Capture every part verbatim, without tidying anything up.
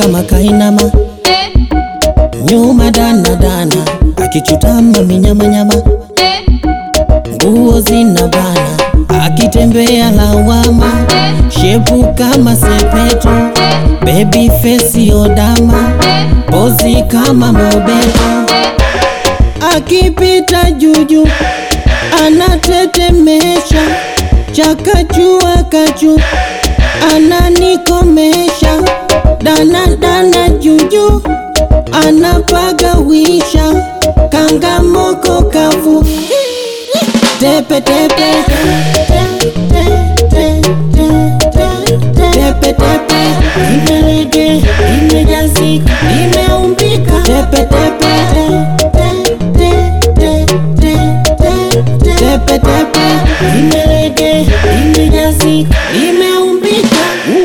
kama kainama, nyuma dana dana, akichutama minyama nyama, nguo zinabana, akitembea lawama, shepu kama sepetu, baby face yodama, pozi kama mobeto, akipita juju anatetemesha, chakachua kachu ananikomesha, dana dana juju anapagawisha, kanga moko kavu, tepe tepe tepe tepe, imelege imejazika imeumbika, tepe tepe tepe tepe, imelege imejazika imeumbika.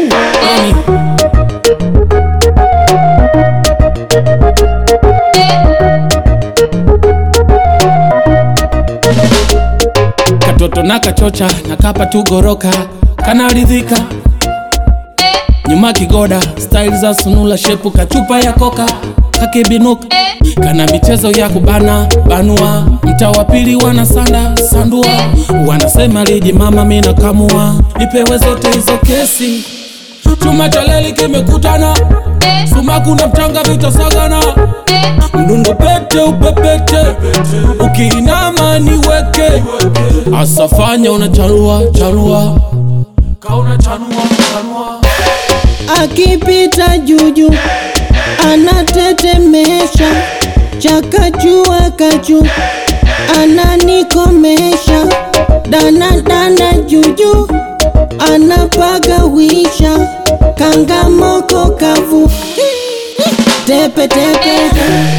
Katoto na kachocha na kapa tu goroka, kanaridhika nyuma kigoda, style za sunula, shepu kachupa ya koka, kakibinuka, kana michezo ya kubana banua, mtaa wa pili wana sanda sandua, wanasema liji mama mina kamua, nipewe zote hizo kesi, chuma chaleli kimekutana, sumaku na mchanga vitasagana, mdundo pete upepete, ukiinama niweke, asafanya unacharua charua, kauna chanua chanua, akipita juju anatetemesha, chakachua kachu ananikomesha, dana dana juju anapagawisha, kanga moko kavu, tepe tepe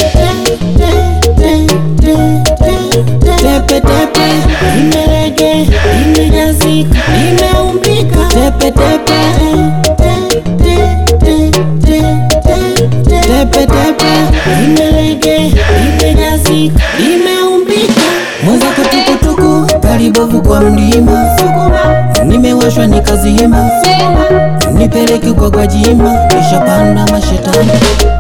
tepe tepe, imelege imejazika imeumbika, tepe tepe tepe tepe, imelege imejazika imeumbika. Mwenzako tukutuku karibovu kwa mlima, nimewashwa nikazima, nipeleke kwa Gwajima, nisha panda mashetani.